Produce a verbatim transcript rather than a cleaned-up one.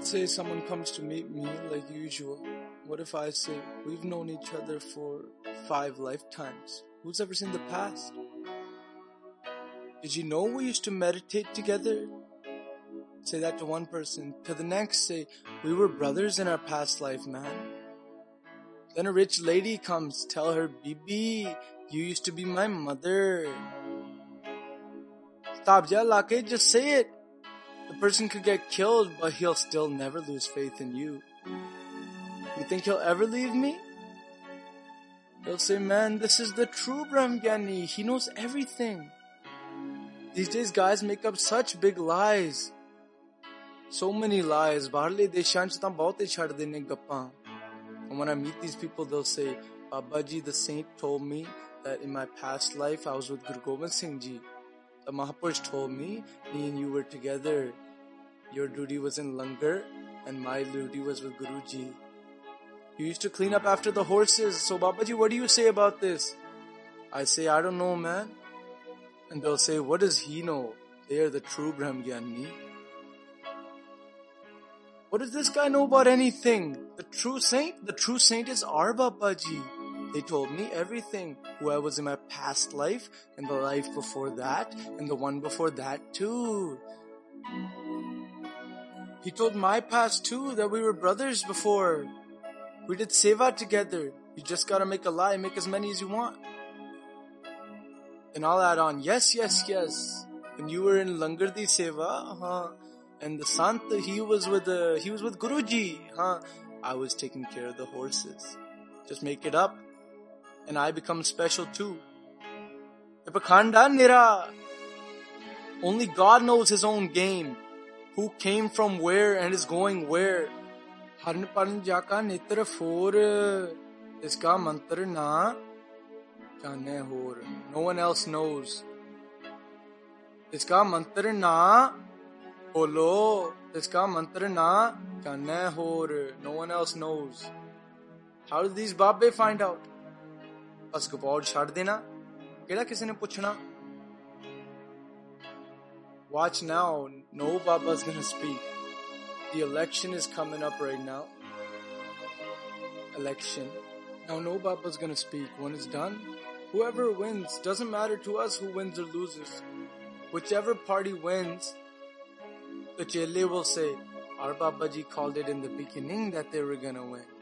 say someone comes to meet me like usual. What if I say, we've known each other for five lifetimes? Who's ever seen the past? Did you know we used to meditate together? Say that to one person. To the next, say, we were brothers in our past life, man. Then a rich lady comes, tell her, Bibi, you used to be my mother. Stop, ja, lake, just say it. The person could get killed, but he'll still never lose faith in you. You think he'll ever leave me? He'll say, man, this is the true Brahmgyani. He knows everything. These days, guys make up such big lies. So many lies. Baharle deshan ch ta bahut hi chhad dene gappan. And when I meet these people, they'll say, Baba Ji, the saint told me that in my past life, I was with Guru Gobind Singh Ji. The Mahapurush told me, me and you were together. Your duty was in Langar, and my duty was with Guruji. You used to clean up after the horses. So Baba Ji, what do you say about this? I say, I don't know, man. And they'll say, what does he know? They are the true Brahmgyani. What does this guy know about anything? The true saint? The true saint is our Baba Ji. They told me everything. Who I was in my past life, and the life before that, and the one before that too. He told my past too, that we were brothers before. We did seva together. You just gotta make a lie, make as many as you want. And I'll add on, yes, yes, yes. When you were in Langar di seva, huh? And the Sant, he was with uh, he was with Guruji, huh? I was taking care of the horses. Just make it up. And I become special too. Ipakanda nira. Only God knows his own game. Who came from where and is going where. Harn pan jaka nitra for iska mantra na jane hor. No one else knows. Iska mantra na bolo. Iska mantra na jane hor. No one else knows. How did these Babe find out? Bas gapod chhad dena. Keda kisi ne puchna? Watch now, no Baba's gonna speak. The election is coming up right now. Election. Now no Baba's gonna speak. When it's done, whoever wins, doesn't matter to us who wins or loses. Whichever party wins, the Chele will say, our Baba Ji called it in the beginning that they were gonna win.